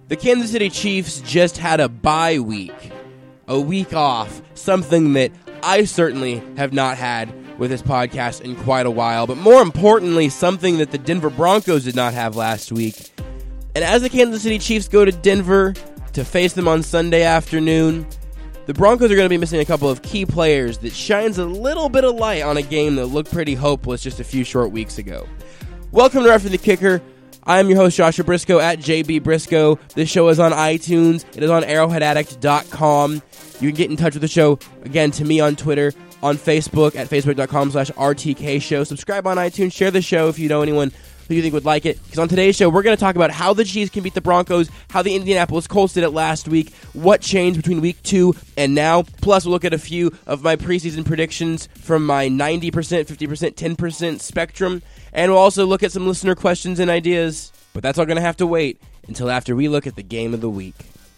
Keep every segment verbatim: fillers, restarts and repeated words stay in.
The Kansas City Chiefs just had a bye week, a week off, something that I certainly have not had with this podcast in quite a while, but more importantly, something that the Denver Broncos did not have last week. And as the Kansas City Chiefs go to Denver to face them on Sunday afternoon, the Broncos are going to be missing a couple of key players that shines a little bit of light on a game that looked pretty hopeless just a few short weeks ago. Welcome to Roughing the Kicker. I'm your host, Joshua Briscoe, at J B Briscoe. This show is on iTunes. It is on arrowhead addict dot com. You can get in touch with the show, again, to me on Twitter, on Facebook, at facebook.com slash RTK show. Subscribe on iTunes. Share the show if you know anyone who you think would like it. Because on today's show, we're going to talk about how the Chiefs can beat the Broncos, how the Indianapolis Colts did it last week, what changed between week two and now. Plus, we'll look at a few of my preseason predictions from my ninety percent, fifty percent, ten percent spectrum. And we'll also look at some listener questions and ideas. But that's all going to have to wait until after we look at the game of the week.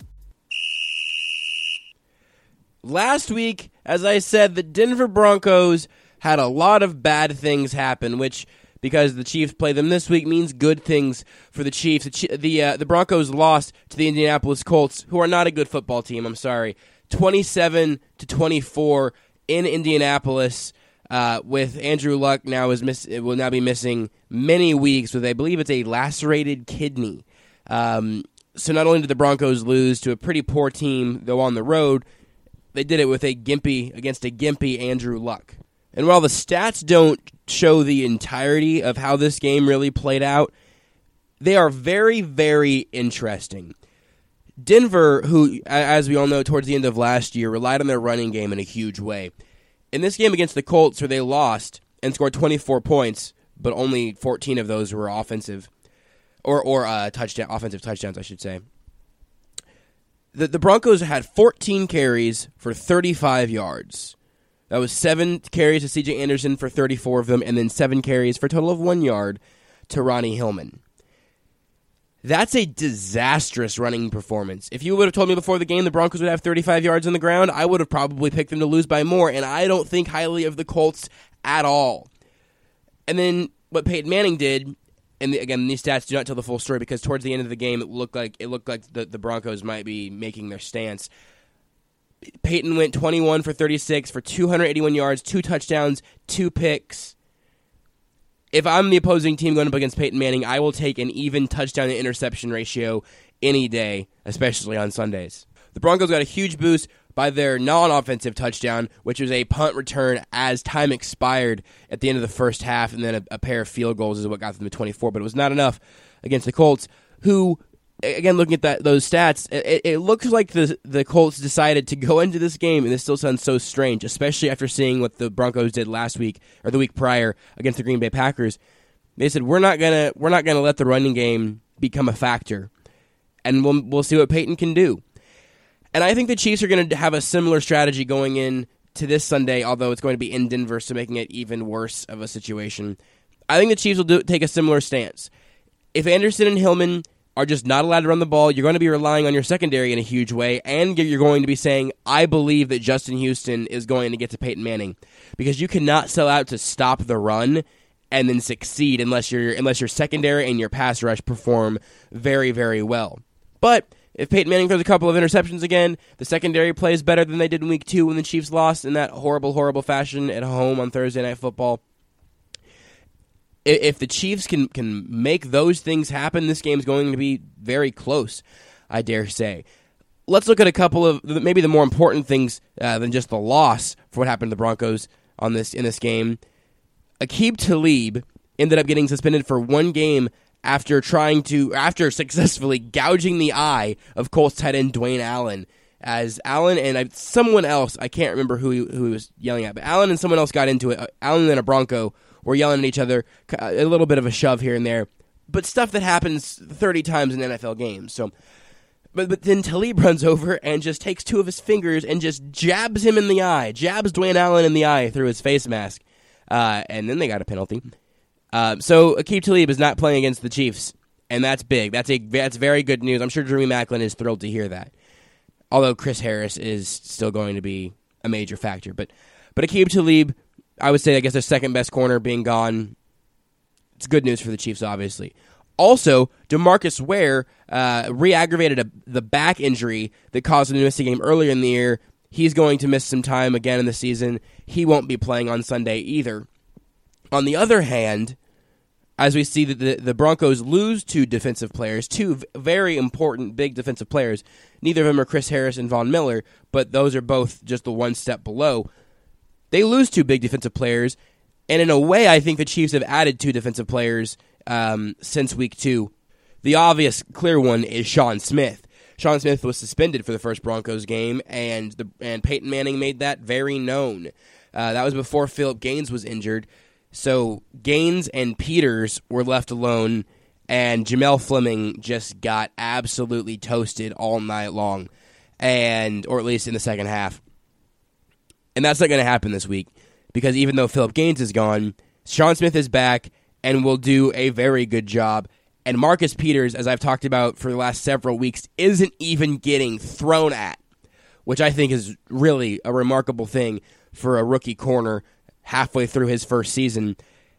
Last week, as I said, the Denver Broncos had a lot of bad things happen, which, because the Chiefs play them this week, means good things for the Chiefs. The the, uh, the Broncos lost to the Indianapolis Colts, who are not a good football team, I'm sorry, twenty-seven to twenty-four in Indianapolis. Uh, with Andrew Luck now is miss will now be missing many weeks with, I believe it's a lacerated kidney. Um, so not only did the Broncos lose to a pretty poor team, though on the road, they did it with a gimpy against a gimpy Andrew Luck. And while the stats don't show the entirety of how this game really played out, they are very, very interesting. Denver, who, as we all know, towards the end of last year, relied on their running game in a huge way. In this game against the Colts, where they lost and scored twenty-four points, but only fourteen of those were offensive, or or uh, touchdown, offensive touchdowns, I should say. The, the Broncos had fourteen carries for thirty-five yards. That was seven carries to C J Anderson for thirty-four of them, and then seven carries for a total of one yard to Ronnie Hillman. That's a disastrous running performance. If you would have told me before the game the Broncos would have thirty-five yards on the ground, I would have probably picked them to lose by more, and I don't think highly of the Colts at all. And then what Peyton Manning did, and the, again, these stats do not tell the full story because towards the end of the game it looked like it looked like the, the Broncos might be making their stance. Peyton went twenty-one for thirty-six for two hundred eighty-one yards, two touchdowns, two picks. If I'm the opposing team going up against Peyton Manning, I will take an even touchdown to interception ratio any day, especially on Sundays. The Broncos got a huge boost by their non-offensive touchdown, which was a punt return as time expired at the end of the first half, and then a, a pair of field goals is what got them to twenty-four, but it was not enough against the Colts, who, again, looking at that those stats, it, it looks like the the Colts decided to go into this game, and this still sounds so strange, especially after seeing what the Broncos did last week or the week prior against the Green Bay Packers. They said we're not gonna we're not gonna let the running game become a factor, and we'll we'll see what Peyton can do. And I think the Chiefs are going to have a similar strategy going in to this Sunday, although it's going to be in Denver, so making it even worse of a situation. I think the Chiefs will do, take a similar stance. If Anderson and Hillman are just not allowed to run the ball, you're going to be relying on your secondary in a huge way, and you're going to be saying, I believe that Justin Houston is going to get to Peyton Manning, because you cannot sell out to stop the run and then succeed unless your unless your secondary and your pass rush perform very, very well. But if Peyton Manning throws a couple of interceptions again, the secondary plays better than they did in week two when the Chiefs lost in that horrible, horrible fashion at home on Thursday Night Football. If the Chiefs can can make those things happen, this game is going to be very close, I dare say. Let's look at a couple of maybe the more important things uh, than just the loss for what happened to the Broncos on this in this game. Aqib Talib ended up getting suspended for one game after trying to after successfully gouging the eye of Colts tight end Dwayne Allen. As Allen and I, someone else, I can't remember who he, who he was yelling at, but Allen and someone else got into it. Uh, Allen and a Bronco were yelling at each other, a little bit of a shove here and there, but stuff that happens thirty times in N F L games. So, but but then Talib runs over and just takes two of his fingers and just jabs him in the eye, jabs Dwayne Allen in the eye through his face mask, uh, and then they got a penalty. Uh, so Aqib Talib is not playing against the Chiefs, and that's big. That's a that's very good news. I'm sure Drew Macklin is thrilled to hear that. Although Chris Harris is still going to be a major factor, but but Aqib Talib, I would say, I guess their second best corner being gone. It's good news for the Chiefs, obviously. Also, DeMarcus Ware uh, re-aggravated a, the back injury that caused him to miss a game earlier in the year. He's going to miss some time again in the season. He won't be playing on Sunday either. On the other hand, as we see that the, the Broncos lose two defensive players, two v- very important big defensive players, neither of them are Chris Harris and Von Miller, but those are both just the one step below. They lose two big defensive players, and in a way, I think the Chiefs have added two defensive players um, since week two. The obvious, clear one is Sean Smith. Sean Smith was suspended for the first Broncos game, and the and Peyton Manning made that very known. Uh, that was before Philip Gaines was injured. So Gaines and Peters were left alone, and Jamel Fleming just got absolutely toasted all night long, and or at least in the second half. And that's not going to happen this week, because even though Philip Gaines is gone, Sean Smith is back and will do a very good job. And Marcus Peters, as I've talked about for the last several weeks, isn't even getting thrown at, which I think is really a remarkable thing for a rookie corner halfway through his first season.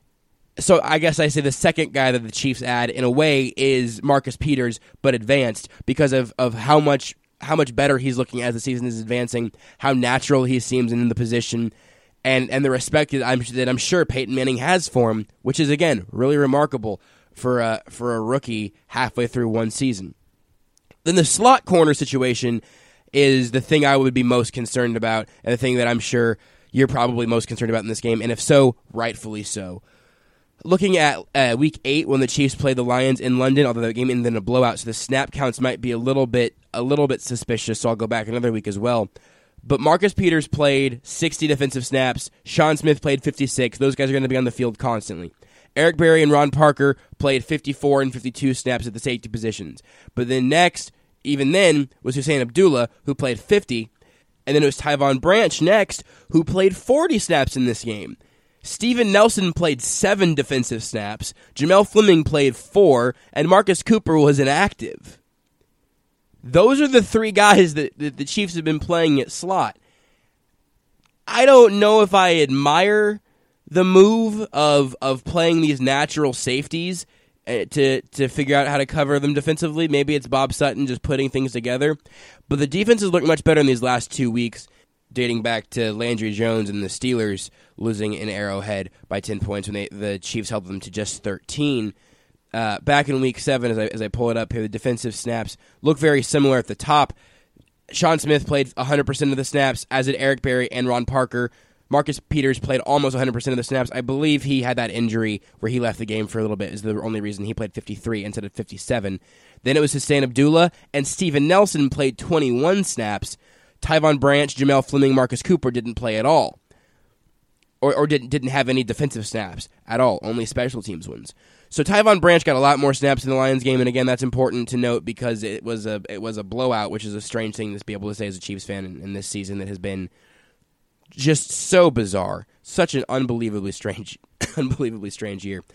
So I guess I say the second guy that the Chiefs add, in a way, is Marcus Peters, but advanced because of, of how much how much better he's looking as the season is advancing, how natural he seems in the position, and, and the respect that I'm, that I'm sure Peyton Manning has for him, which is, again, really remarkable for a, for a rookie halfway through one season. Then the slot corner situation is the thing I would be most concerned about, and the thing that I'm sure you're probably most concerned about in this game, and if so, rightfully so. Looking at uh, week eight, when the Chiefs played the Lions in London, although the game ended in a blowout, so the snap counts might be a little bit a little bit suspicious, so I'll go back another week as well. But Marcus Peters played sixty defensive snaps. Sean Smith played fifty-six. Those guys are going to be on the field constantly. Eric Berry and Ron Parker played fifty-four and fifty-two snaps at the safety positions. But then next, even then, was Hussein Abdullah, who played fifty. And then it was Tyvon Branch next, who played forty snaps in this game. Steven Nelson played seven defensive snaps. Jamel Fleming played four. And Marcus Cooper was inactive. Those are the three guys that, that the Chiefs have been playing at slot. I don't know if I admire the move of of playing these natural safeties to to figure out how to cover them defensively. Maybe it's Bob Sutton just putting things together. But the defenses look much better in these last two weeks, dating back to Landry Jones and the Steelers losing in Arrowhead by ten points when they, the Chiefs held them to just thirteen. Uh, back in week seven, as I, as I pull it up here, the defensive snaps look very similar at the top. Sean Smith played one hundred percent of the snaps, as did Eric Berry and Ron Parker. Marcus Peters played almost one hundred percent of the snaps. I believe he had that injury where he left the game for a little bit is the only reason he played fifty-three instead of fifty-seven. Then it was Hussein Abdullah, and Steven Nelson played twenty-one snaps. Tyvon Branch, Jamel Fleming, Marcus Cooper didn't play at all. Or, or didn't, didn't have any defensive snaps at all, only special teams ones. So Tyvon Branch got a lot more snaps in the Lions game, and again, that's important to note because it was a it was a blowout, which is a strange thing to be able to say as a Chiefs fan in, in this season that has been just so bizarre, such an unbelievably strange, unbelievably strange year.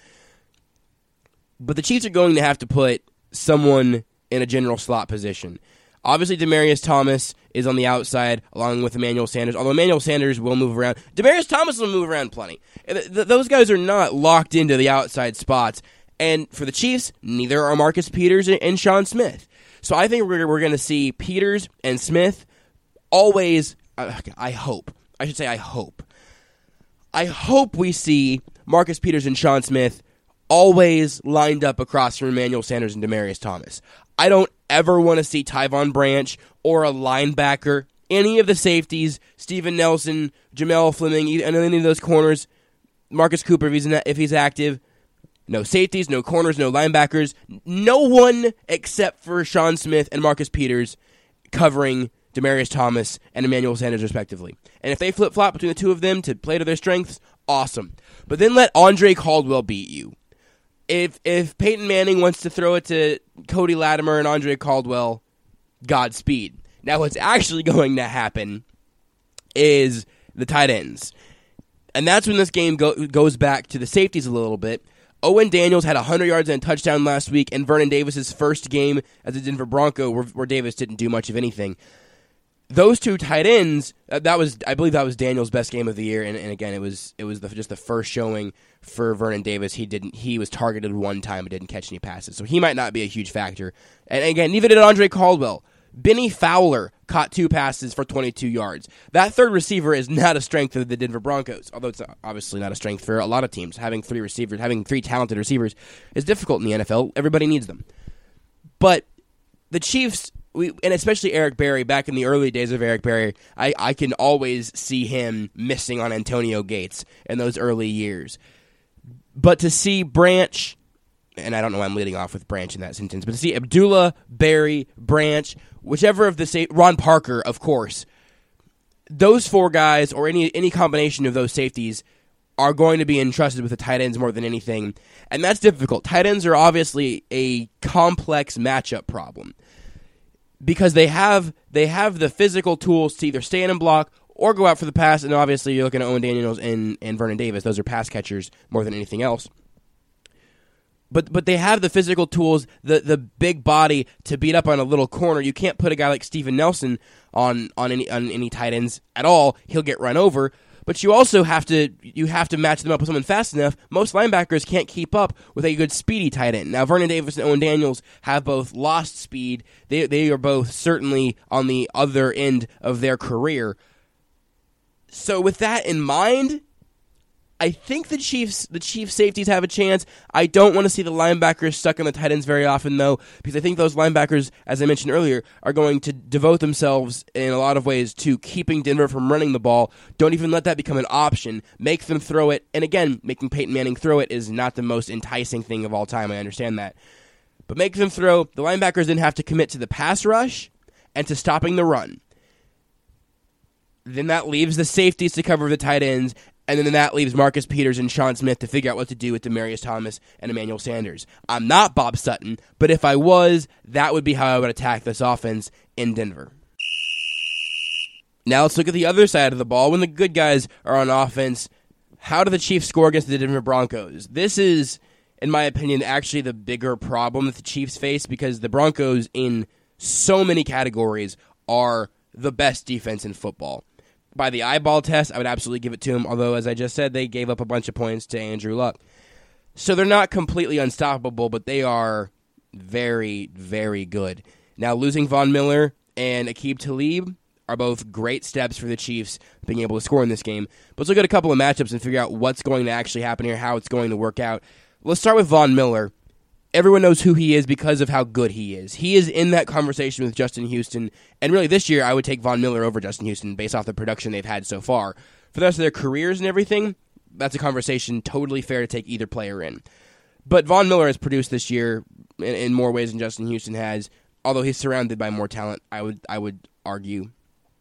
But the Chiefs are going to have to put someone in a general slot position. Obviously, Demaryius Thomas is on the outside, along with Emmanuel Sanders, although Emmanuel Sanders will move around. Demaryius Thomas will move around plenty. Th- th- those guys are not locked into the outside spots. And for the Chiefs, neither are Marcus Peters and, and Sean Smith. So I think we're, we're going to see Peters and Smith always, uh, I hope, I should say I hope. I hope we see Marcus Peters and Sean Smith always lined up across from Emmanuel Sanders and Demaryius Thomas. I don't ever want to see Tyvon Branch or a linebacker, any of the safeties, Steven Nelson, Jamel Fleming, and any of those corners, Marcus Cooper if he's, if he's active. No safeties, no corners, no linebackers. No one except for Sean Smith and Marcus Peters covering Demaryius Thomas and Emmanuel Sanders respectively. And if they flip-flop between the two of them to play to their strengths, awesome. But then let Andre Caldwell beat you. If if Peyton Manning wants to throw it to Cody Latimer and Andre Caldwell, Godspeed. Now what's actually going to happen is the tight ends. And that's when this game go, goes back to the safeties a little bit. Owen Daniels had one hundred yards and a touchdown last week, and Vernon Davis' first game as a Denver Bronco, where, where Davis didn't do much of anything. those two tight ends, uh, that was I believe that was Daniel's best game of the year, and, and again it was it was the, just the first showing for Vernon Davis. He didn't he was targeted one time but didn't catch any passes, so he might not be a huge factor. And again, neither did Andre Caldwell. Benny Fowler caught two passes for twenty-two yards. That third receiver is not a strength of the Denver Broncos, although it's obviously not a strength for a lot of teams. Having three receivers, having three talented receivers is difficult in the N F L. Everybody needs them. But the Chiefs, we, and especially Eric Berry, back in the early days of Eric Berry, I, I can always see him missing on Antonio Gates in those early years. But to see Branch, and I don't know why I'm leading off with Branch in that sentence, but to see Abdullah, Berry, Branch, whichever of the sa- Ron Parker, of course, those four guys or any any combination of those safeties are going to be entrusted with the tight ends more than anything, and that's difficult. Tight ends are obviously a complex matchup problem because they have they have the physical tools to either stand and block or go out for the pass, and obviously you're looking at Owen Daniels and, and Vernon Davis. Those are pass catchers more than anything else. But but they have the physical tools, the the big body to beat up on a little corner. You can't put a guy like Steven Nelson on on any on any tight ends at all. He'll get run over. But you also have to you have to match them up with someone fast enough. Most linebackers can't keep up with a good speedy tight end. Now Vernon Davis and Owen Daniels have both lost speed. They they are both certainly on the other end of their career. So with that in mind, I think the Chiefs the Chiefs safeties have a chance. I don't want to see the linebackers stuck on the tight ends very often, though, because I think those linebackers, as I mentioned earlier, are going to devote themselves in a lot of ways to keeping Denver from running the ball. Don't even let that become an option. Make them throw it. And again, making Peyton Manning throw it is not the most enticing thing of all time. I understand that. But make them throw. The linebackers then have to commit to the pass rush and to stopping the run. Then that leaves the safeties to cover the tight ends. And then that leaves Marcus Peters and Sean Smith to figure out what to do with Demaryius Thomas and Emmanuel Sanders. I'm not Bob Sutton, but if I was, that would be how I would attack this offense in Denver. Now let's look at the other side of the ball. When the good guys are on offense, how do the Chiefs score against the Denver Broncos? This is, in my opinion, actually the bigger problem that the Chiefs face because the Broncos, in so many categories, are the best defense in football. By the eyeball test, I would absolutely give it to them, although, as I just said, they gave up a bunch of points to Andrew Luck. So they're not completely unstoppable, but they are very, very good. Now, losing Von Miller and Aqib Talib are both great steps for the Chiefs being able to score in this game. But let's look at a couple of matchups and figure out what's going to actually happen here, how it's going to work out. Let's start with Von Miller. Everyone knows who he is because of how good he is. He is in that conversation with Justin Houston, and really this year I would take Von Miller over Justin Houston based off the production they've had so far. For the rest of their careers and everything, that's a conversation totally fair to take either player in. But Von Miller has produced this year in, in more ways than Justin Houston has, although he's surrounded by more talent, I would I would argue.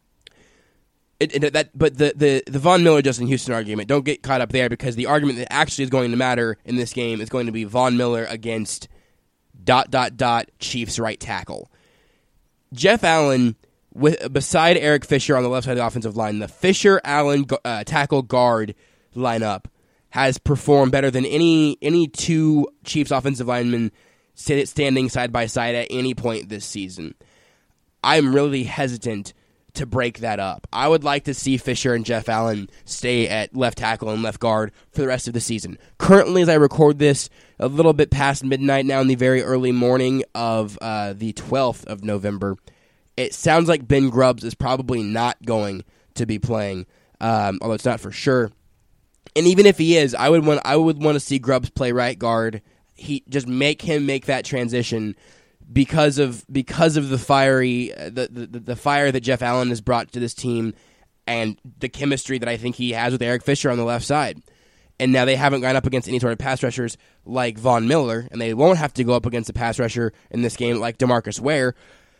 It, it, that, but the, the, the Von Miller-Justin Houston argument, don't get caught up there because the argument that actually is going to matter in this game is going to be Von Miller against dot, dot, dot, Chiefs right tackle. Jeff Allen, with beside Eric Fisher on the left side of the offensive line, the Fisher-Allen uh, tackle guard lineup has performed better than any any two Chiefs offensive linemen standing side by side at any point this season. I'm really hesitant to break that up. I would like to see Fisher and Jeff Allen stay at left tackle and left guard for the rest of the season. Currently, as I record this, a little bit past midnight now in the very early morning of uh, the twelfth of November, it sounds like Ben Grubbs is probably not going to be playing, um, although it's not for sure. And even if he is, I would want I would want to see Grubbs play right guard. He just make him make that transition. Because of because of the fiery the, the the fire that Jeff Allen has brought to this team and the chemistry that I think he has with Eric Fisher on the left side. And now they haven't gone up against any sort of pass rushers like Von Miller, and they won't have to go up against a pass rusher in this game like DeMarcus Ware.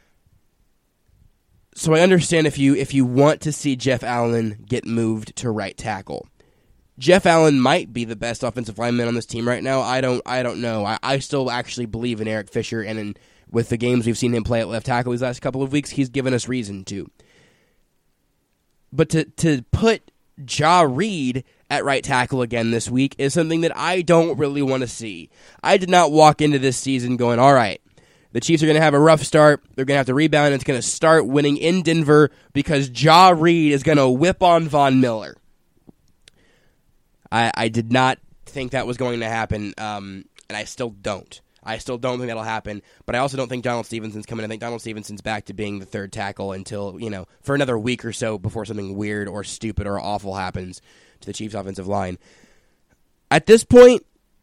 So I understand if you if you want to see Jeff Allen get moved to right tackle. Jeff Allen might be the best offensive lineman on this team right now. I don't I don't know. I, I still actually believe in Eric Fisher, and in with the games we've seen him play at left tackle these last couple of weeks, he's given us reason to. But to to put Ja Reed at right tackle again this week is something that I don't really want to see. I did not walk into this season going, all right, The Chiefs are going to have a rough start. They're going to have to rebound, and it's going to start winning in Denver because Ja Reed is going to whip on Von Miller. I, I did not think that was going to happen, um, and I still don't. I still don't think that'll happen, but I also don't think Donald Stevenson's coming. I think Donald Stevenson's back to being the third tackle until, you know, for another week or so before something weird or stupid or awful happens to the Chiefs' offensive line. At this point,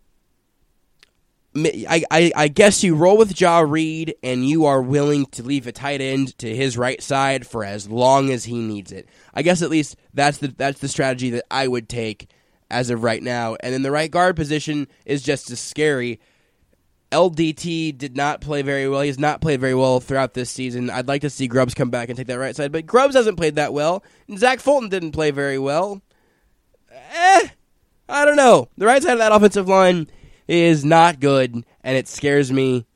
I, I, I guess you roll with Ja Reed and you are willing to leave a tight end to his right side for as long as he needs it. I guess at least that's the that's the strategy that I would take as of right now. And then the right guard position is just as scary. L D T did not play very well. He has not played very well throughout this season. I'd like to see Grubbs come back and take that right side, but Grubbs hasn't played that well. And Zach Fulton didn't play very well. Eh, I don't know. The right side of that offensive line is not good, and it scares me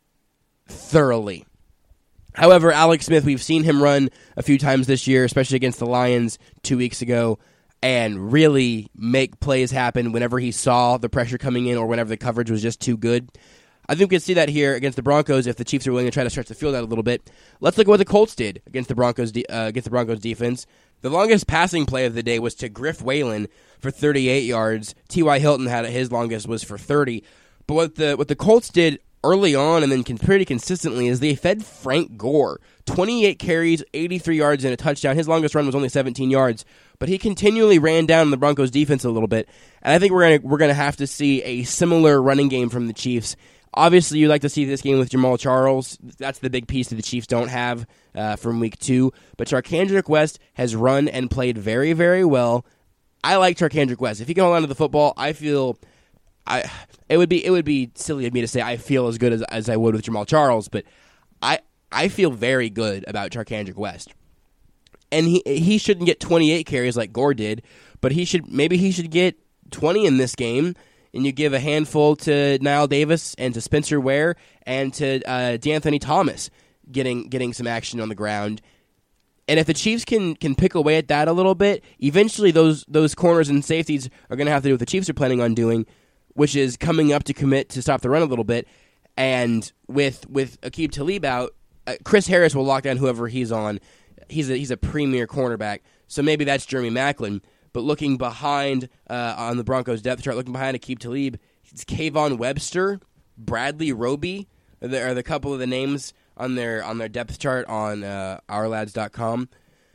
thoroughly. However, Alex Smith, we've seen him run a few times this year, especially against the Lions two weeks ago, and really make plays happen whenever he saw the pressure coming in or whenever the coverage was just too good. I think we can see that here against the Broncos if the Chiefs are willing to try to stretch the field out a little bit. Let's look at what the Colts did against the Broncos de- uh, against the Broncos defense. The longest passing play of the day was to Griff Whalen for thirty-eight yards. T Y. Hilton had his longest was for thirty. But what the what the Colts did early on and then pretty consistently is they fed Frank Gore twenty-eight carries, eighty-three yards, and a touchdown. His longest run was only seventeen yards, but he continually ran down the Broncos defense a little bit. And I think we're gonna we're gonna have to see a similar running game from the Chiefs. Obviously, you'd like to see this game with Jamal Charles. That's the big piece that the Chiefs don't have uh, from week two. But Charcandrick West has run and played very, very well. I like Charcandrick West. If he can hold on to the football, I feel I it would be it would be silly of me to say I feel as good as, as I would with Jamal Charles, but I I feel very good about Charcandrick West. And he he shouldn't get twenty-eight carries like Gore did, but he should maybe he should get twenty in this game. And you give a handful to Niall Davis and to Spencer Ware and to uh, D'Anthony Thomas getting getting some action on the ground. And if the Chiefs can can pick away at that a little bit, eventually those those corners and safeties are going to have to do what the Chiefs are planning on doing, which is coming up to commit to stop the run a little bit. And with with Aqib Talib out, uh, Chris Harris will lock down whoever he's on. He's a, he's a premier cornerback, so maybe that's Jeremy Maclin. But looking behind uh, on the Broncos depth chart, looking behind Aqib Talib, it's Kayvon Webster, Bradley Roby are the, are the couple of the names on their on their depth chart on uh, our lads dot com.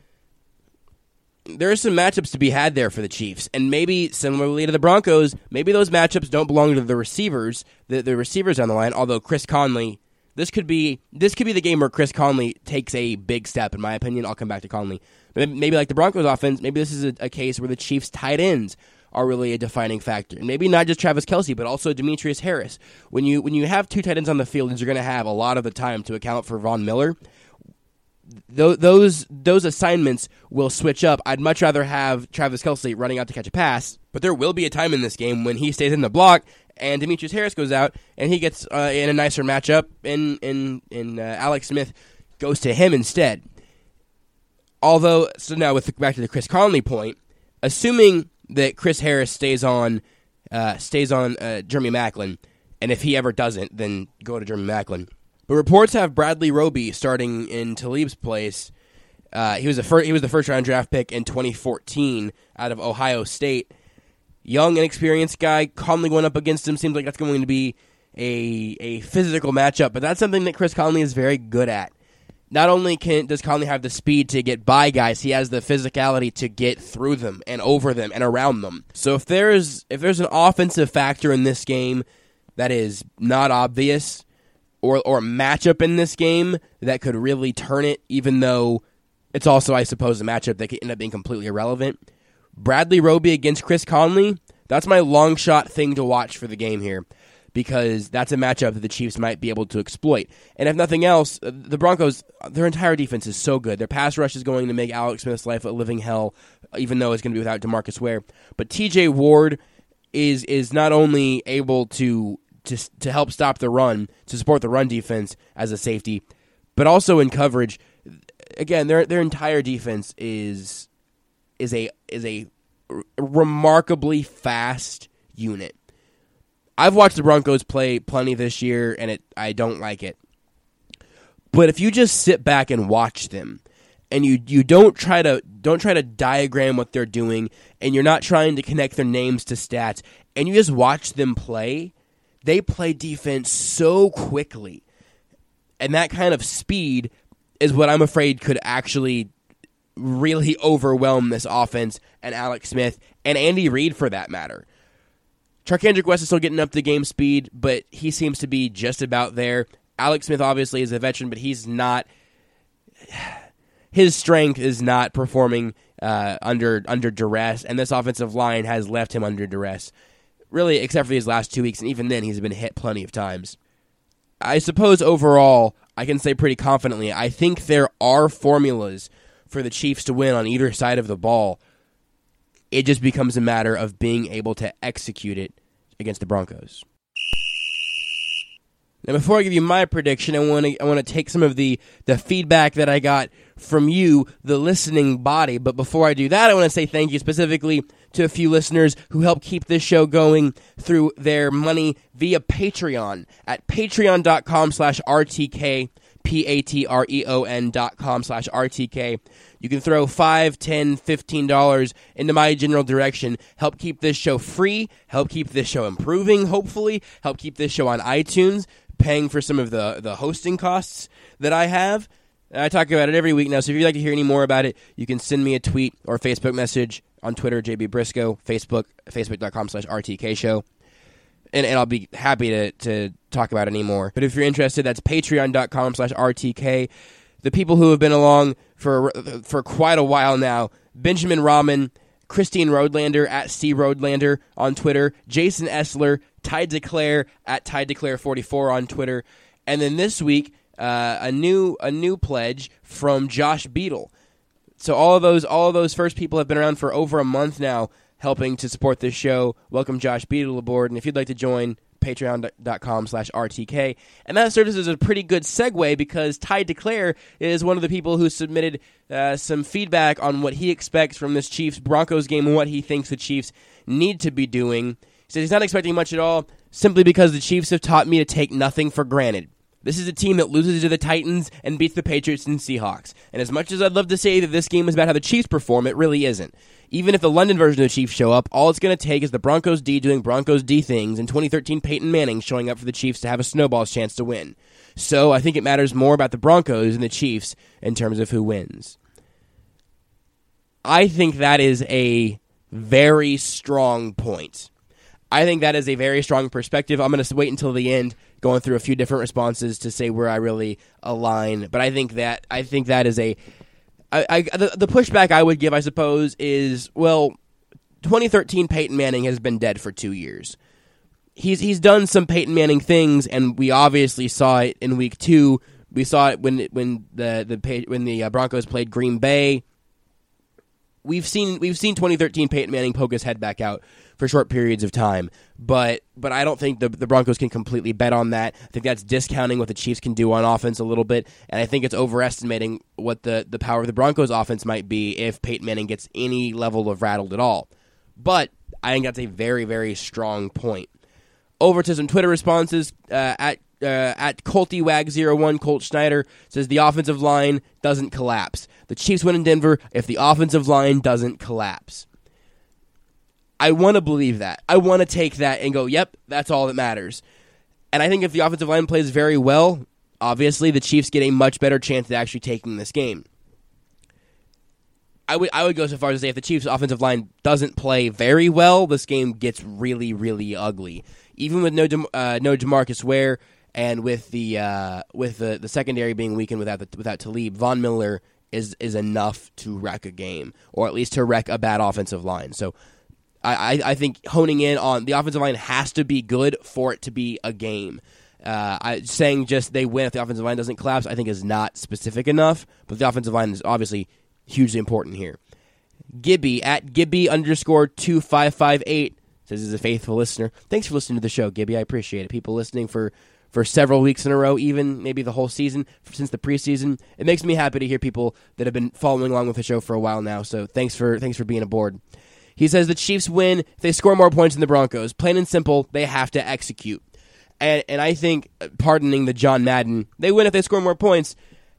There are some matchups to be had there for the Chiefs, and maybe similarly to the Broncos, maybe those matchups don't belong to the receivers, the, the receivers on the line. Although Chris Conley, this could be this could be the game where Chris Conley takes a big step, in my opinion. I'll come back to Conley. Maybe like the Broncos offense, maybe this is a, a case where the Chiefs' tight ends are really a defining factor. And maybe not just Travis Kelce, but also Demetrius Harris. When you when you have two tight ends on the field, you're going to have a lot of the time to account for Von Miller. Th- those those assignments will switch up. I'd much rather have Travis Kelce running out to catch a pass, but there will be a time in this game when he stays in the block and Demetrius Harris goes out and he gets uh, in a nicer matchup, and, and, and uh, Alex Smith goes to him instead. Although, so now with the, back to the Chris Conley point, assuming that Chris Harris stays on uh, stays on uh, Jeremy Maclin, and if he ever doesn't, then go to Jeremy Maclin. But reports have Bradley Roby starting in Talib's place. Uh, he was a fir- he was the first round draft pick in twenty fourteen out of Ohio State. Young, inexperienced guy. Conley going up against him seems like that's going to be a a physical matchup, but that's something that Chris Conley is very good at. Not only can does Conley have the speed to get by guys, he has the physicality to get through them and over them and around them. So if there's if there's an offensive factor in this game that is not obvious, or or a matchup in this game that could really turn it, even though it's also, I suppose, a matchup that could end up being completely irrelevant, Bradley Roby against Chris Conley, that's my long shot thing to watch for the game here, because that's a matchup that the Chiefs might be able to exploit. And if nothing else, the Broncos, their entire defense is so good. Their pass rush is going to make Alex Smith's life a living hell, even though it's going to be without DeMarcus Ware. But T J Ward is is not only able to, to to help stop the run, to support the run defense as a safety, but also in coverage. Again, their their entire defense is is a is a remarkably fast unit. I've watched the Broncos play plenty this year, and it I don't like it. But if you just sit back and watch them, and you, you don't try to don't try to diagram what they're doing, and you're not trying to connect their names to stats, and you just watch them play, they play defense so quickly. And that kind of speed is what I'm afraid could actually really overwhelm this offense and Alex Smith and Andy Reid for that matter. Charcandrick West is still getting up to game speed, but he seems to be just about there. Alex Smith obviously is a veteran, but he's not. His strength is not performing uh, under under duress, and this offensive line has left him under duress, really, except for these last two weeks, and even then he's been hit plenty of times. I suppose overall, I can say pretty confidently, I think there are formulas for the Chiefs to win on either side of the ball. It just becomes a matter of being able to execute it against the Broncos. Now, before I give you my prediction, I want to I want to take some of the, the feedback that I got from you, the listening body. But before I do that, I want to say thank you specifically to a few listeners who help keep this show going through their money via Patreon at patreon.com slash RTK, P-A-T-R-E-O-N dot com slash R-T-K. You can throw five, ten, fifteen dollars into my general direction, help keep this show free, help keep this show improving, hopefully, help keep this show on iTunes, paying for some of the, the hosting costs that I have. I talk about it every week now, so if you'd like to hear any more about it, you can send me a tweet or a Facebook message on Twitter, J B Briscoe, Facebook, facebook.com slash RTK show. And, and I'll be happy to, to talk about it anymore. But if you're interested, that's patreon.com slash RTK. The people who have been along for for quite a while now, Benjamin Rahman, Christine Roadlander at C Roadlander on Twitter, Jason Essler, Ty Declare at Ty Declare forty-four on Twitter, and then this week uh, a new a new pledge from Josh Beadle. So all of those all of those first people have been around for over a month now, helping to support this show. Welcome Josh Beadle aboard, and if you'd like to join, patreon.com slash RTK. And that serves as a pretty good segue because Ty Declare is one of the people who submitted uh, some feedback on what he expects from this Chiefs-Broncos game and what he thinks the Chiefs need to be doing. He says he's not expecting much at all, simply because the Chiefs have taught me to take nothing for granted. This is a team that loses to the Titans and beats the Patriots and Seahawks. And as much as I'd love to say that this game is about how the Chiefs perform, it really isn't. Even if the London version of the Chiefs show up, all it's going to take is the Broncos D doing Broncos D things and twenty thirteen Peyton Manning showing up for the Chiefs to have a snowball's chance to win. So I think it matters more about the Broncos and the Chiefs in terms of who wins. I think that is a very strong point. I think that is a very strong perspective. I'm going to wait until the end, going through a few different responses to say where I really align. But I think that I think that is a I, I, the, the pushback I would give, I suppose, is, well, twenty thirteen Peyton Manning has been dead for two years. He's he's done some Peyton Manning things, and we obviously saw it in week two. We saw it when when the the when the uh, Broncos played Green Bay. We've seen we've seen twenty thirteen Peyton Manning poke his head back out for short periods of time, but but I don't think the the Broncos can completely bet on that. I think that's discounting what the Chiefs can do on offense a little bit, and I think it's overestimating what the, the power of the Broncos offense might be if Peyton Manning gets any level of rattled at all. But I think that's a very, very strong point. Over to some Twitter responses. Uh, at uh, at ColtyWag zero one, Colt Schneider says the offensive line doesn't collapse. The Chiefs win in Denver if the offensive line doesn't collapse. I want to believe that. I want to take that and go, yep, that's all that matters. And I think if the offensive line plays very well, obviously the Chiefs get a much better chance at actually taking this game. I would I would go so far as to say if the Chiefs' offensive line doesn't play very well, this game gets really, really ugly. Even with no uh, no DeMarcus Ware and with the uh, with the, the secondary being weakened without the, without Talib, Von Miller is is enough to wreck a game, or at least to wreck a bad offensive line. So I, I think honing in on the offensive line has to be good for it to be a game. Uh, I, saying just they win if the offensive line doesn't collapse, I think is not specific enough, but the offensive line is obviously hugely important here. Gibby, at Gibby underscore two five five eight, says he's a faithful listener. Thanks for listening to the show, Gibby. I appreciate it. People listening for, for several weeks in a row, even maybe the whole season, since the preseason. It makes me happy to hear people that have been following along with the show for a while now, so thanks for thanks for being aboard. He says the Chiefs win if they score more points than the Broncos. Plain and simple, they have to execute. And and I think, pardoning the John Madden, they win if they score more points.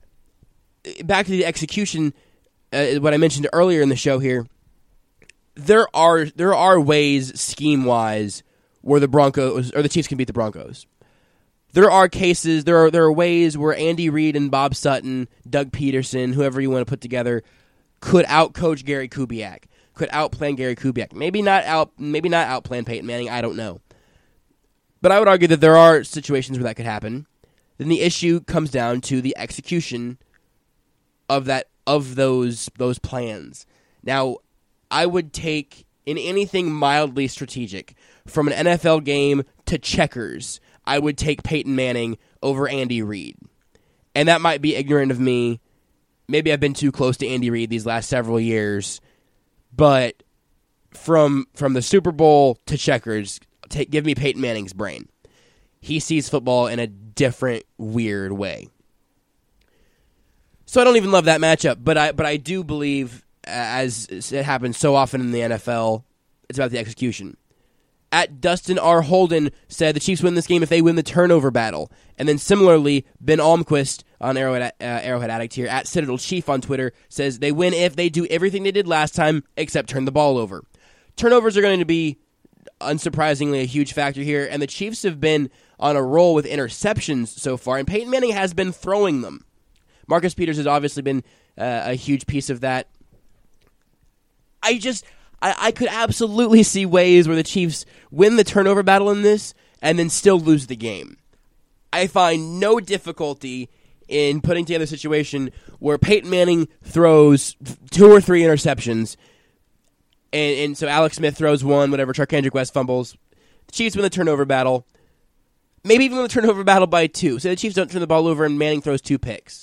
Back to the execution, uh, what I mentioned earlier in the show here, there are there are ways, scheme-wise, where the Broncos or the Chiefs can beat the Broncos. There are cases, there are there are ways where Andy Reid and Bob Sutton, Doug Peterson, whoever you want to put together, could outcoach Gary Kubiak, could outplan Gary Kubiak. Maybe not out, maybe not outplan Peyton Manning. I don't know. But I would argue that there are situations where that could happen. Then the issue comes down to the execution of that of those those plans. Now, I would take in anything mildly strategic, from an N F L game to checkers, I would take Peyton Manning over Andy Reid. And that might be ignorant of me. Maybe I've been too close to Andy Reid these last several years. But from from the Super Bowl to checkers, Take, give me Peyton Manning's brain. He sees football in a different, weird way. So I don't even love that matchup, but I but I do believe, as it happens so often in the N F L, it's about the execution. At Dustin R. Holden said the Chiefs win this game if they win the turnover battle. And then similarly, Ben Almquist on Arrowhead, uh, Arrowhead Addict here, at Citadel Chief on Twitter, says they win if they do everything they did last time except turn the ball over. Turnovers are going to be, unsurprisingly, a huge factor here, and the Chiefs have been on a roll with interceptions so far, and Peyton Manning has been throwing them. Marcus Peters has obviously been uh, a huge piece of that. I just, I, I could absolutely see ways where the Chiefs win the turnover battle in this and then still lose the game. I find no difficulty in putting together a situation where Peyton Manning throws two or three interceptions. And, and so Alex Smith throws one, whatever, Charkandrick West fumbles. The Chiefs win the turnover battle. Maybe even win the turnover battle by two. So the Chiefs don't turn the ball over and Manning throws two picks.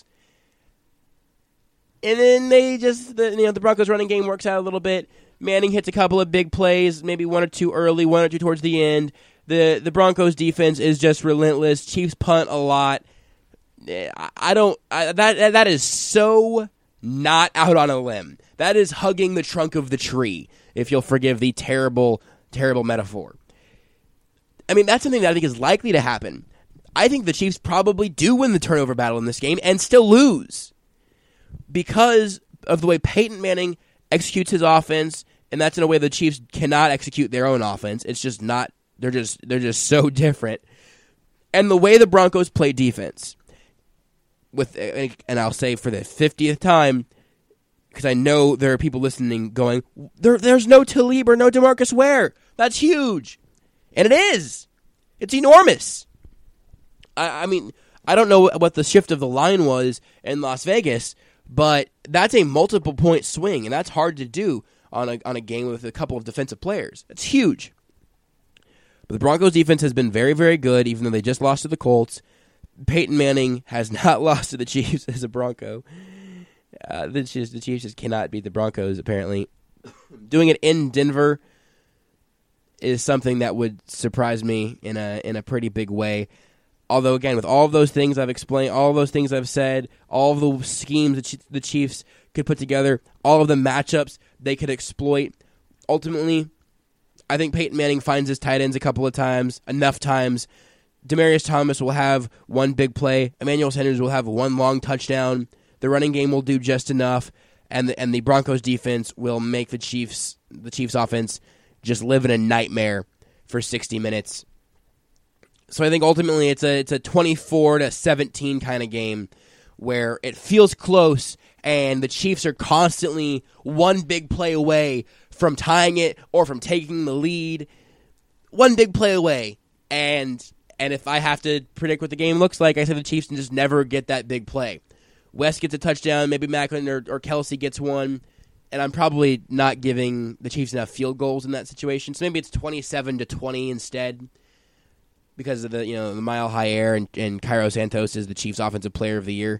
And then they just, the, you know, the Broncos running game works out a little bit. Manning hits a couple of big plays, maybe one or two early, one or two towards the end. The the Broncos defense is just relentless. Chiefs punt a lot. I, I don't, I, that that is so not out on a limb. That is hugging the trunk of the tree, if you'll forgive the terrible, terrible metaphor. I mean, that's something that I think is likely to happen. I think the Chiefs probably do win the turnover battle in this game and still lose because of the way Peyton Manning executes his offense, and that's in a way the Chiefs cannot execute their own offense. It's just not, they're just they're just so different. And the way the Broncos play defense, with and I'll say for the fiftieth time, because I know there are people listening going, there, there's no Talib or no DeMarcus Ware. That's huge. And it is. It's enormous. I, I mean, I don't know what the shift of the line was in Las Vegas, but that's a multiple point swing, and that's hard to do on a on a game with a couple of defensive players. It's huge. But the Broncos defense has been very, very good, even though they just lost to the Colts. Peyton Manning has not lost to the Chiefs as a Bronco. Uh, the, Chiefs, the Chiefs just cannot beat the Broncos, apparently. Doing it in Denver is something that would surprise me in a in a pretty big way. Although, again, with all of those things I've explained, all of those things I've said, all of the schemes that the Chiefs could put together, all of the matchups they could exploit, ultimately, I think Peyton Manning finds his tight ends a couple of times, enough times. Demaryius Thomas will have one big play. Emmanuel Sanders will have one long touchdown. The running game will do just enough, and the, and the Broncos defense will make the Chiefs the Chiefs offense just live in a nightmare for sixty minutes. So I think ultimately it's a it's a twenty-four to seventeen kind of game where it feels close and the Chiefs are constantly one big play away from tying it or from taking the lead. One big play away. And and if I have to predict what the game looks like, I say the Chiefs can just never get that big play. West gets a touchdown, maybe Macklin or, or Kelsey gets one, and I'm probably not giving the Chiefs enough field goals in that situation. So maybe it's twenty-seven to twenty instead, because of the you know the Mile High Air and, and Cairo Santos is the Chiefs' Offensive Player of the Year.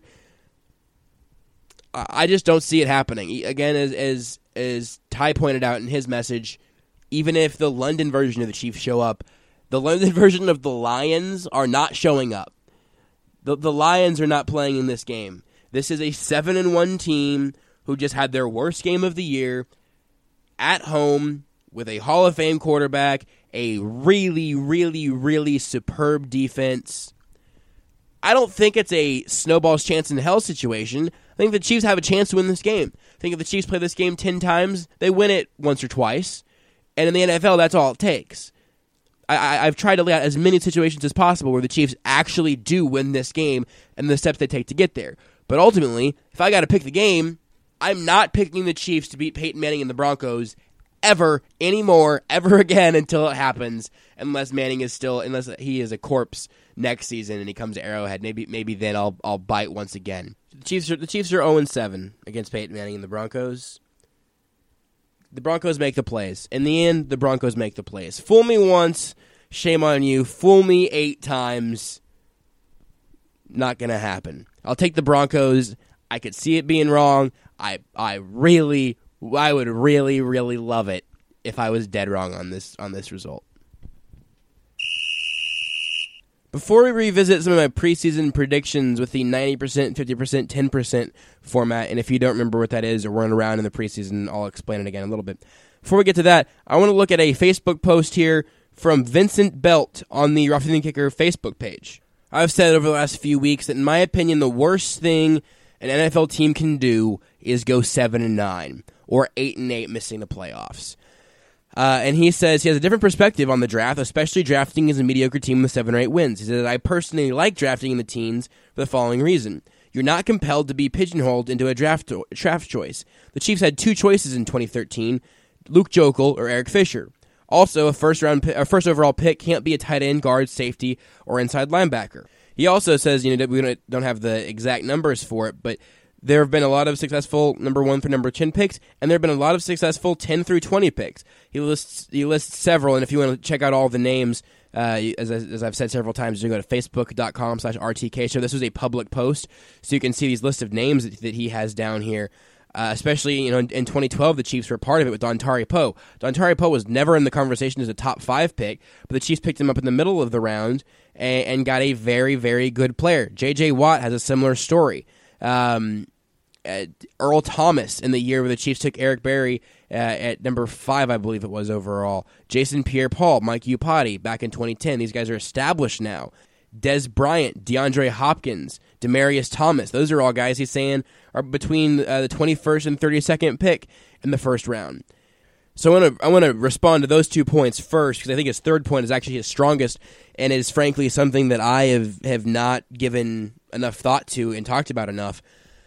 I just don't see it happening. Again, as as as Ty pointed out in his message, even if the London version of the Chiefs show up, the London version of the Lions are not showing up. The the Lions are not playing in this game. This is a seven and one team who just had their worst game of the year at home with a Hall of Fame quarterback, a really, really, really superb defense. I don't think it's a snowball's chance in hell situation. I think the Chiefs have a chance to win this game. I think if the Chiefs play this game ten times, they win it once or twice. And in the N F L, that's all it takes. I, I, I've tried to lay out as many situations as possible where the Chiefs actually do win this game and the steps they take to get there. But ultimately, if I got to pick the game, I'm not picking the Chiefs to beat Peyton Manning and the Broncos ever anymore, ever again until it happens, unless Manning is still, unless he is a corpse next season and he comes to Arrowhead. Maybe maybe then I'll I'll bite once again. The Chiefs are the Chiefs are oh and seven against Peyton Manning and the Broncos. The Broncos make the plays. In the end, the Broncos make the plays. Fool me once, shame on you. Fool me eight times, not gonna happen. I'll take the Broncos. I could see it being wrong. I I really I would really really love it if I was dead wrong on this on this result. Before we revisit some of my preseason predictions with the ninety percent, fifty percent, ten percent format, and if you don't remember what that is or run around in the preseason, I'll explain it again a little bit. Before we get to that, I want to look at a Facebook post here from Vincent Belt on the Roughing the Kicker Facebook page. I've said over the last few weeks that in my opinion the worst thing an N F L team can do is go seven and nine or eight and eight, missing the playoffs. Uh, and he says he has a different perspective on the draft, especially drafting as a mediocre team with seven or eight wins. He says, I personally like drafting in the teens for the following reason. You're not compelled to be pigeonholed into a draft to- draft choice. The Chiefs had two choices in twenty thirteen, Luke Joeckel or Eric Fisher. Also, a first round, a first overall pick can't be a tight end, guard, safety, or inside linebacker. He also says, you know, we don't have the exact numbers for it, but there have been a lot of successful number one through number ten picks, and there have been a lot of successful ten through twenty picks. He lists he lists several, and if you want to check out all the names, uh, as, as I've said several times, you can go to facebook.com slash RTK show. This was a public post, so you can see these list of names that, that he has down here. Uh, especially, you know, in, in twenty twelve, the Chiefs were part of it with Dontari Poe. Dontari Poe was never in the conversation as a top five pick, but the Chiefs picked him up in the middle of the round and, and got a very, very good player. J J. Watt has a similar story. Um, uh, Earl Thomas in the year where the Chiefs took Eric Berry uh, at number five, I believe it was overall. Jason Pierre-Paul, Mike Iupati back in twenty ten. These guys are established now. Des Bryant, DeAndre Hopkins, Demaryius Thomas. Those are all guys he's saying are between uh, the twenty-first and thirty-second pick in the first round. So I want to I want to respond to those two points first because I think his third point is actually his strongest and is frankly something that I have, have not given enough thought to and talked about enough.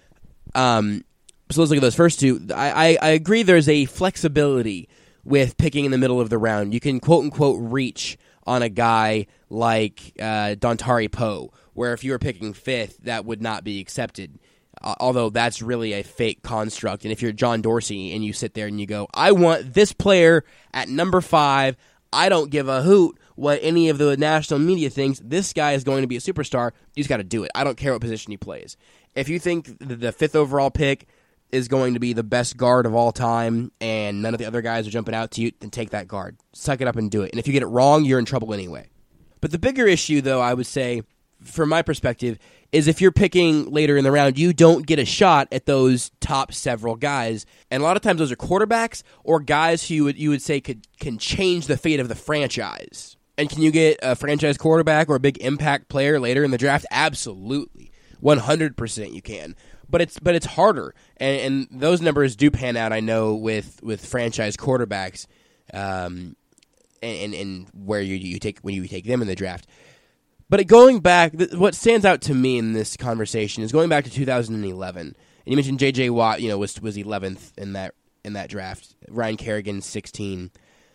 Um, so let's look at those first two. I, I, I agree there's a flexibility with picking in the middle of the round. You can quote-unquote reach on a guy like uh, Dontari Poe, where if you were picking fifth, that would not be accepted. Uh, although that's really a fake construct. And if you're John Dorsey and you sit there and you go, I want this player at number five, I don't give a hoot what any of the national media thinks, this guy is going to be a superstar, you just got to do it. I don't care what position he plays. If you think the fifth overall pick is going to be the best guard of all time and none of the other guys are jumping out to you, then take that guard. Suck it up and do it. And if you get it wrong, you're in trouble anyway. But the bigger issue, though, I would say, from my perspective, is if you're picking later in the round, you don't get a shot at those top several guys. And a lot of times those are quarterbacks or guys who you would, you would say could can change the fate of the franchise. And can you get a franchise quarterback or a big impact player later in the draft? Absolutely. one hundred percent you can. But it's but it's harder. And, and those numbers do pan out, I know, with, with franchise quarterbacks um, and, and, and where you, you take when you take them in the draft. But going back, what stands out to me in this conversation is going back to two thousand eleven. And you mentioned J J. Watt, you know, was was eleventh in that in that draft. Ryan Kerrigan, sixteen.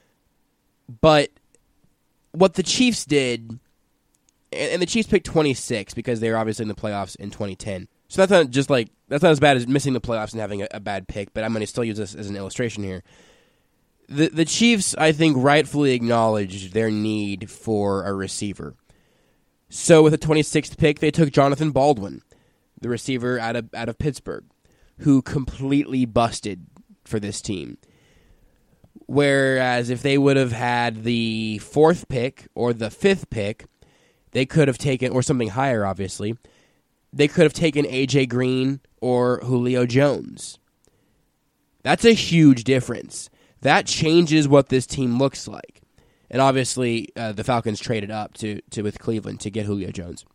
But what the Chiefs did, and the Chiefs picked twenty-six because they were obviously in the playoffs in twenty ten. So that's not just like that's not as bad as missing the playoffs and having a, a bad pick. But I'm going to still use this as an illustration here. The the Chiefs, I think, rightfully acknowledged their need for a receiver. So with the twenty-sixth pick, they took Jonathan Baldwin, the receiver out of out of Pittsburgh, who completely busted for this team. Whereas if they would have had the fourth pick or the fifth pick, they could have taken, or something higher, obviously, they could have taken A J Green or Julio Jones. That's a huge difference. that changes what this team looks like. And obviously, uh, the Falcons traded up to, to with Cleveland to get Julio Jones.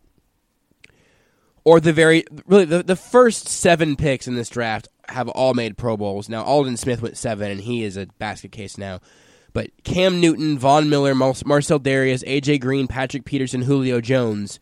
Or the very really the, the first seven picks in this draft have all made Pro Bowls. Now Aldon Smith went seven, and he is a basket case now. But Cam Newton, Von Miller, Mar- Marcel Darius, A J Green, Patrick Peterson, Julio Jones.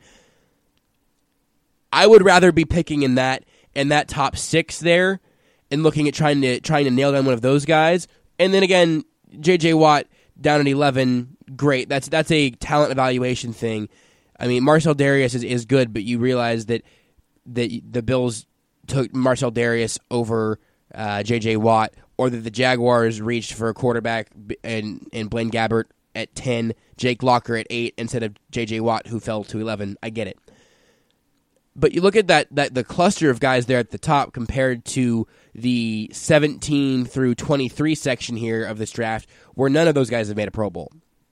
I would rather be picking in that in that top six there, and looking at trying to trying to nail down one of those guys. And then again, J J Watt down at eleven, great. That's that's a talent evaluation thing. I mean, Marcel Darius is, is good, but you realize that that the Bills took Marcel Darius over uh, J J Watt, or that the Jaguars reached for a quarterback and, and Blaine Gabbert at ten, Jake Locker at eight instead of J J Watt, who fell to eleven. I get it. But you look at that, that the cluster of guys there at the top compared to the seventeen through twenty-three section here of this draft, where none of those guys have made a Pro Bowl.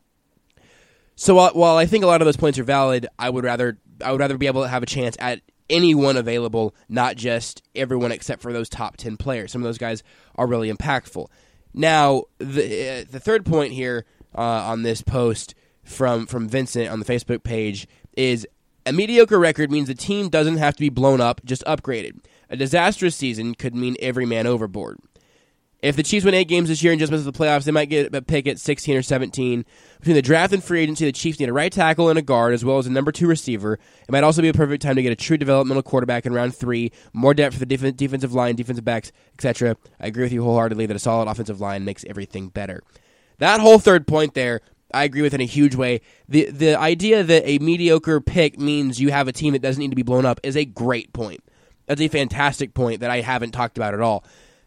So while, while I think a lot of those points are valid, I would rather I would rather be able to have a chance at anyone available, not just everyone except for those top ten players. Some of those guys are really impactful. Now, the uh, the third point here uh, on this post from from Vincent on the Facebook page is a mediocre record means the team doesn't have to be blown up, just upgraded. A disastrous season could mean every man overboard. If the Chiefs win eight games this year and just miss the playoffs, they might get a pick at sixteen or seventeen. Between the draft and free agency, the Chiefs need a right tackle and a guard, as well as a number two receiver. It might also be a perfect time to get a true developmental quarterback in round three, more depth for the def- defensive line, defensive backs, et cetera. I agree with you wholeheartedly that a solid offensive line makes everything better. That whole third point there, I agree with in a huge way. The the idea that a mediocre pick means you have a team that doesn't need to be blown up is a great point. That's a fantastic point that I haven't talked about at all.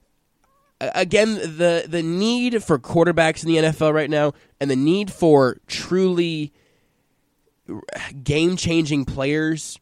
Again, the the need for quarterbacks in the N F L right now and the need for truly game-changing players,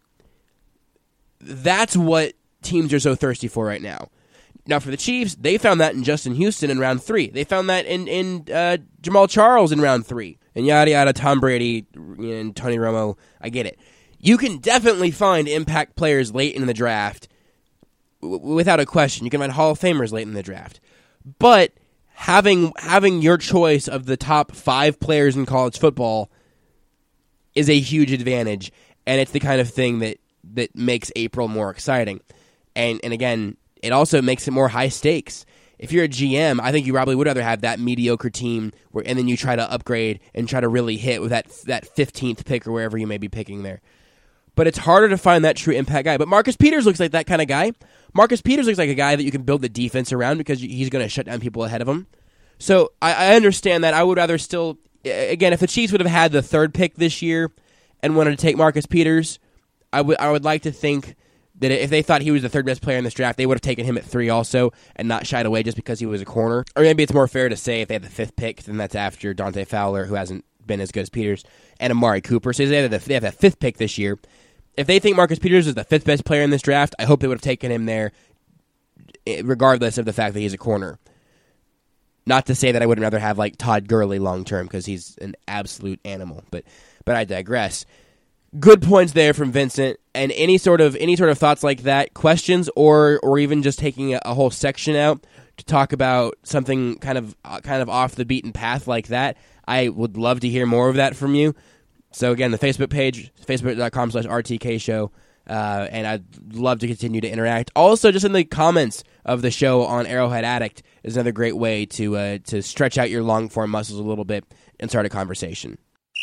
that's what teams are so thirsty for right now. Now, for the Chiefs, they found that in Justin Houston in round three. They found that in, in uh, Jamal Charles in round three. And yada yada, Tom Brady and Tony Romo, I get it. You can definitely find impact players late in the draft without a question. You can find Hall of Famers late in the draft. But having having your choice of the top five players in college football is a huge advantage, and it's the kind of thing that, that makes April more exciting. And and again, it also makes it more high stakes. If you're a G M, I think you probably would rather have that mediocre team, where and then you try to upgrade and try to really hit with that that fifteenth pick or wherever you may be picking there. But it's harder to find that true impact guy. But Marcus Peters looks like that kind of guy. Marcus Peters looks like a guy that you can build the defense around because he's going to shut down people ahead of him. So I, I understand that. I would rather still, again, if the Chiefs would have had the third pick this year and wanted to take Marcus Peters, I would I would like to think that if they thought he was the third best player in this draft, they would have taken him at three also and not shied away just because he was a corner. Or maybe it's more fair to say if they had the fifth pick, then that's after Dante Fowler, who hasn't been as good as Peters, and Amari Cooper. So they have the, they have the fifth pick this year. If they think Marcus Peters is the fifth best player in this draft, I hope they would have taken him there regardless of the fact that he's a corner. Not to say that I would rather have like Todd Gurley long term because he's an absolute animal, but but I digress. Good points there from Vincent, and any sort of any sort of thoughts like that, questions, or or even just taking a, a whole section out to talk about something kind of uh, kind of off the beaten path like that. I would love to hear more of that from you. So again, the Facebook page, facebook.com slash RTK show, uh, and I'd love to continue to interact. Also, just in the comments of the show on Arrowhead Addict is another great way to uh, to stretch out your long-form muscles a little bit and start a conversation.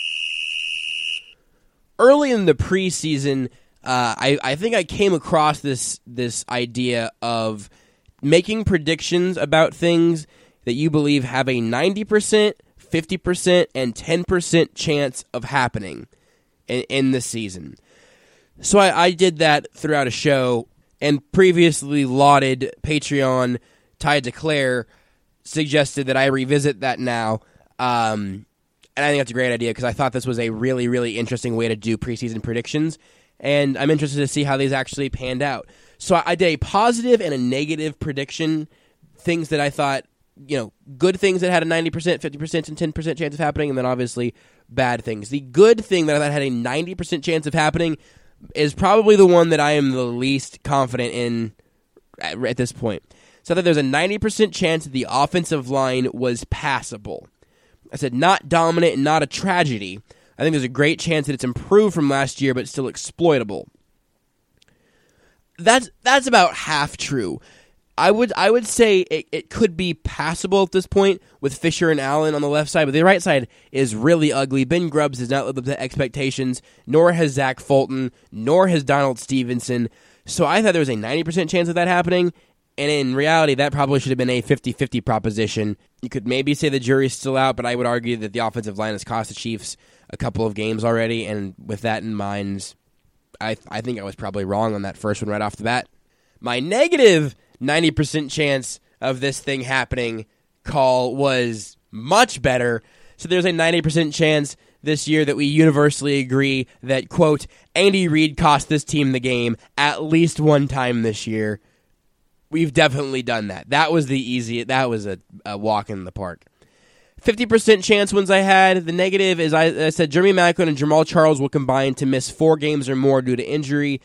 Early in the preseason, uh, I, I think I came across this this idea of making predictions about things that you believe have a ninety percent, fifty percent, and ten percent chance of happening in, in the season. So I, I did that throughout a show, and previously lauded Patreon Ty DeClaire suggested that I revisit that now. Um, and I think that's a great idea because I thought this was a really, really interesting way to do preseason predictions, and I'm interested to see how these actually panned out. So I, I did a positive and a negative prediction, things that I thought, you know, good things that had a ninety percent, fifty percent, and ten percent chance of happening, and then obviously bad things. The good thing that I thought had a ninety percent chance of happening is probably the one that I am the least confident in at, at this point. So that there's a ninety percent chance that the offensive line was passable. I said not dominant and not a tragedy. I think there's a great chance that it's improved from last year, but still exploitable. That's that's about half true. I would I would say it, it could be passable at this point with Fisher and Allen on the left side, but the right side is really ugly. Ben Grubbs has not lived up to expectations, nor has Zach Fulton, nor has Donald Stevenson. So I thought there was a ninety percent chance of that happening, and in reality, that probably should have been a fifty-fifty proposition. You could maybe say the jury's still out, but I would argue that the offensive line has cost the Chiefs a couple of games already, and with that in mind, I I think I was probably wrong on that first one right off the bat. My negative ninety percent chance of this thing happening call was much better. So there's a ninety percent chance this year that we universally agree that, quote, Andy Reid cost this team the game at least one time this year. We've definitely done that. That was the easy, that was a, a walk in the park. fifty percent chance ones I had. The negative is I, I said Jeremy Maclin and Jamal Charles will combine to miss four games or more due to injury.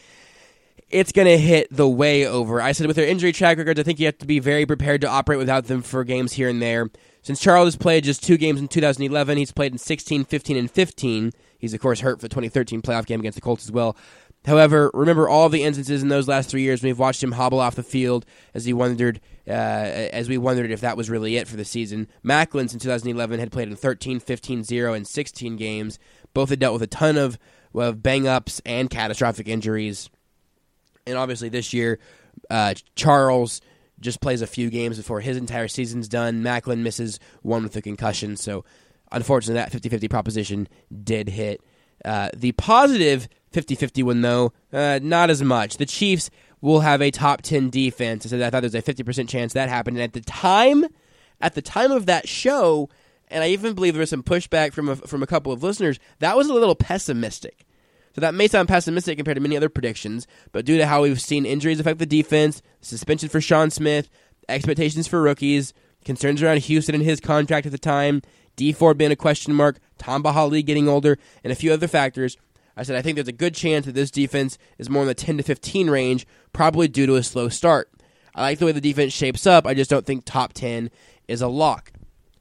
It's going to hit the way over. I said with their injury track records, I think you have to be very prepared to operate without them for games here and there. Since Charles has played just two games in two thousand eleven, he's played in sixteen, fifteen, and fifteen. He's, of course, hurt for the twenty thirteen playoff game against the Colts as well. However, remember all the instances in those last three years when we've watched him hobble off the field as he wondered, uh, as we wondered if that was really it for the season. Maclin, since two thousand eleven, had played in thirteen, fifteen, zero, and sixteen games. Both had dealt with a ton of, of bang-ups and catastrophic injuries. And obviously this year, uh, Charles just plays a few games before his entire season's done. Maclin misses one with a concussion. So, unfortunately, that fifty-fifty proposition did hit. Uh, the positive fifty-fifty one, though, uh, not as much. The Chiefs will have a top ten defense. I said I thought there was a fifty percent chance that happened. And at the time, at the time of that show, and I even believe there was some pushback from a, from a couple of listeners, that was a little pessimistic. So that may sound pessimistic compared to many other predictions, but due to how we've seen injuries affect the defense, suspension for Sean Smith, expectations for rookies, concerns around Houston and his contract at the time, Dee Ford being a question mark, Tamba Hali getting older, and a few other factors, I said I think there's a good chance that this defense is more in the ten to fifteen range, probably due to a slow start. I like the way the defense shapes up, I just don't think top ten is a lock.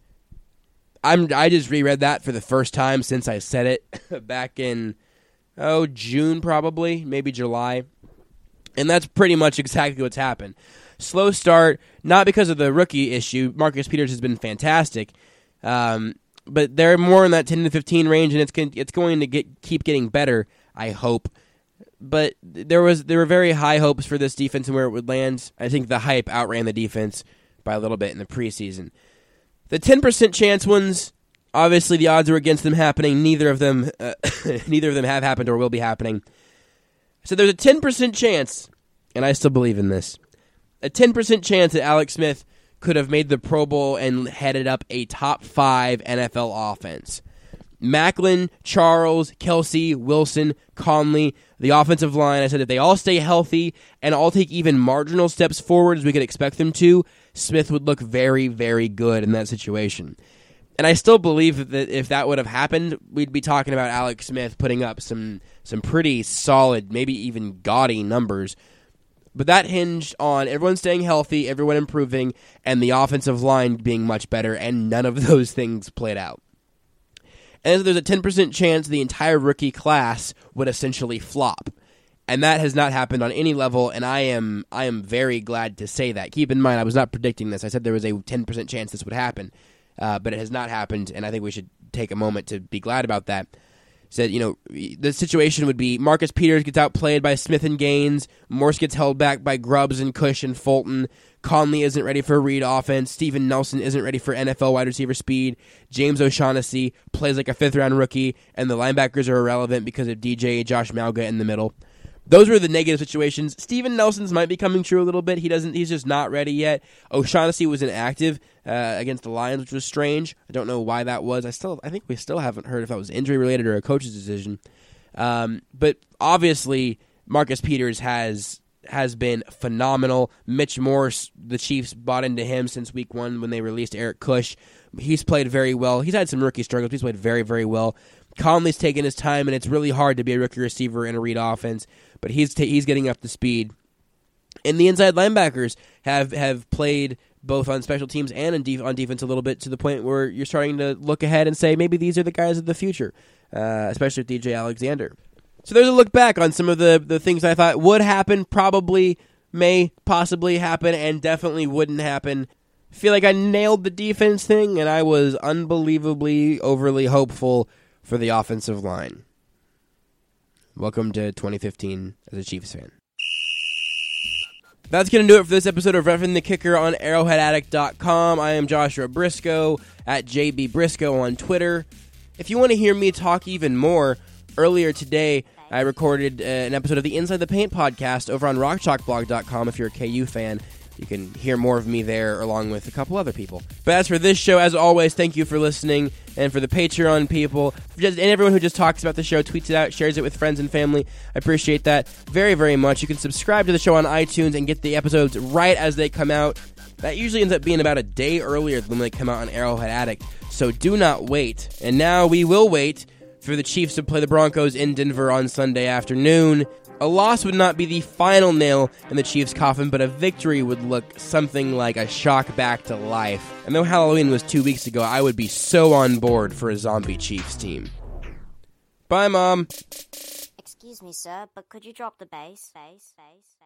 I'm, I just reread that for the first time since I said it back in... Oh, June probably, maybe July. And that's pretty much exactly what's happened. Slow start, not because of the rookie issue. Marcus Peters has been fantastic. Um, but they're more in that ten to fifteen range, and it's it's going to get keep getting better, I hope. But there was there were very high hopes for this defense and where it would land. I think the hype outran the defense by a little bit in the preseason. The ten percent chance ones... Obviously, the odds are against them happening. Neither of them, uh, neither of them have happened or will be happening. So there's a ten percent chance, and I still believe in this, a ten percent chance that Alex Smith could have made the Pro Bowl and headed up a top five N F L offense. Maclin, Charles, Kelsey, Wilson, Conley, the offensive line, I said if they all stay healthy and all take even marginal steps forward as we could expect them to, Smith would look very, very good in that situation. And I still believe that if that would have happened, we'd be talking about Alex Smith putting up some some pretty solid, maybe even gaudy numbers. But that hinged on everyone staying healthy, everyone improving, and the offensive line being much better, and none of those things played out. And so there's a ten percent chance the entire rookie class would essentially flop. And that has not happened on any level, and I am I am very glad to say that. Keep in mind, I was not predicting this. I said there was a ten percent chance this would happen. Uh, but it has not happened, and I think we should take a moment to be glad about that. Said, you know, the situation would be Marcus Peters gets outplayed by Smith and Gaines, Morse gets held back by Grubbs and Cush and Fulton, Conley isn't ready for a read offense, Steven Nelson isn't ready for N F L wide receiver speed, James O'Shaughnessy plays like a fifth-round rookie, and the linebackers are irrelevant because of D J Josh Malga in the middle. Those were the negative situations. Steven Nelson's might be coming true a little bit. He doesn't. He's just not ready yet. O'Shaughnessy was inactive uh, against the Lions, which was strange. I don't know why that was. I still, I think we still haven't heard if that was injury related or a coach's decision. Um, but obviously, Marcus Peters has has been phenomenal. Mitch Morse, the Chiefs bought into him since week one when they released Eric Cush. He's played very well. He's had some rookie struggles. He's played very, very well. Conley's taken his time, and it's really hard to be a rookie receiver in a read offense, but he's t- he's getting up to speed. And the inside linebackers have, have played both on special teams and in def- on defense a little bit, to the point where you're starting to look ahead and say maybe these are the guys of the future, uh, especially with D J Alexander. So there's a look back on some of the, the things I thought would happen, probably may possibly happen, and definitely wouldn't happen. I feel like I nailed the defense thing, and I was unbelievably overly hopeful for the offensive line. Welcome to twenty fifteen as a Chiefs fan. That's going to do it for this episode of Roughing the Kicker on arrowhead addict dot com. I am Joshua Briscoe, at J B Briscoe on Twitter. If you want to hear me talk even more, earlier today I recorded uh, an episode of the Inside the Paint podcast over on rock chalk blog dot com. If you're a K U fan, you can hear more of me there along with a couple other people. But as for this show, as always, thank you for listening. And for the Patreon people, just, and everyone who just talks about the show, tweets it out, shares it with friends and family, I appreciate that very, very much. You can subscribe to the show on iTunes and get the episodes right as they come out. That usually ends up being about a day earlier than when they come out on Arrowhead Addict. So do not wait. And now we will wait for the Chiefs to play the Broncos in Denver on Sunday afternoon. A loss would not be the final nail in the Chiefs' coffin, but a victory would look something like a shock back to life. And though Halloween was two weeks ago, I would be so on board for a zombie Chiefs team. Bye, Mom. Excuse me, sir, but could you drop the bass? Bass, bass.